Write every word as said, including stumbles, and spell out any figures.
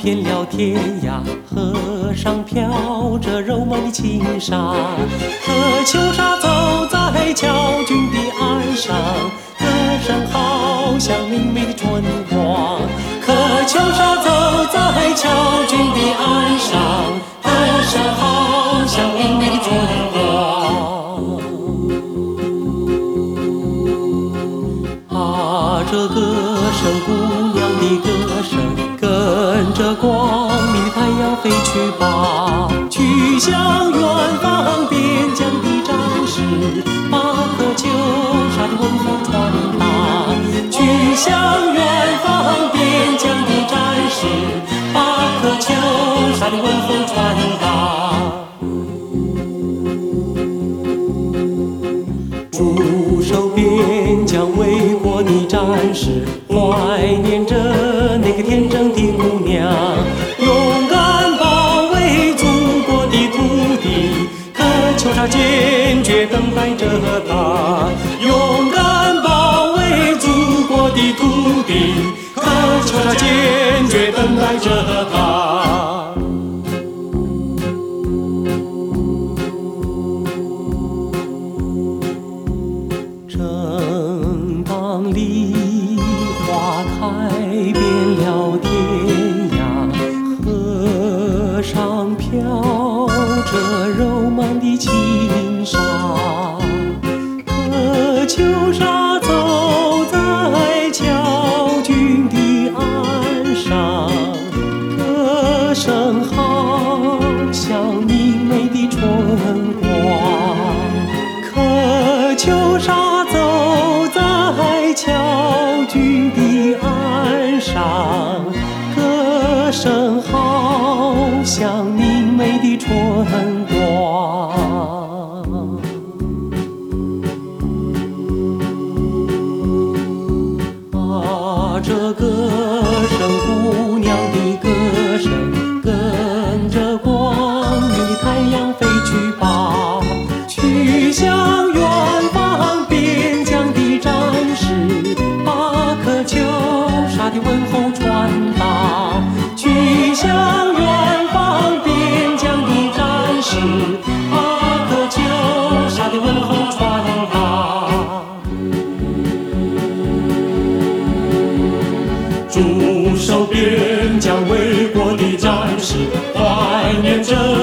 遍了天涯，河上飘着柔梦的轻纱。可秋莎走在乔军的岸上，歌声好像明媚的春光。可秋莎走在乔军的岸上，歌声好像明媚的春光。啊，这歌声，姑娘的歌声，跟着光明的太阳飞去吧，去向远方边疆的战士，把颗秋莎的问候传达。去向远方边疆的战士，把颗秋莎的问候传达。驻守边疆为国的战士，怀念着那个天真的姑娘，勇敢保卫祖国的土地，可秋莎坚决等待着她。勇敢保卫祖国的土地，可秋莎坚决等待着她。正当梨花开遍了天涯，河上飘着柔梦的轻纱。可秋莎走在乔军的岸上，歌声好像明媚的春光。可秋莎走在乔军的岸上，歌声好像明媚的春光。啊，这歌声，姑娘的歌声，跟着光明的太阳飞去吧，去向远方边疆的战士，把颗秋莎的问候传达。去向远方边疆的战士，把颗秋莎的问候传达。驻守边疆为国的战士，怀念着